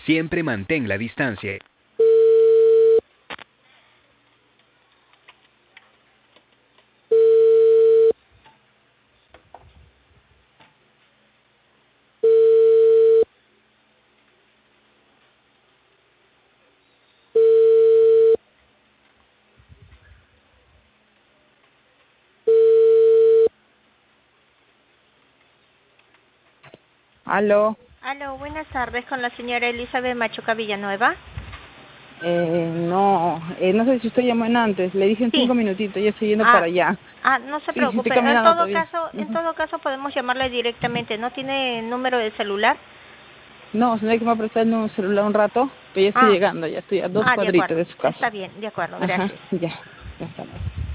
Siempre mantén la distancia. Aló. Aló, buenas tardes con la señora Elizabeth Machuca Villanueva. No, no sé si usted llamó en antes. Le dije en Sí. 5 minutitos, ya estoy yendo para Ah, allá. no se Sí, estoy preocupe. En caminando todo todavía. caso, en Ujú. todo caso podemos llamarle directamente. ¿No tiene número de celular? No, se ve que me va a prestar un celular un rato, pero ya estoy Ah, llegando, ya estoy a 2 de cuadritos acuerdo. de su casa. Está bien, de acuerdo. Ajá, Gracias. ya está.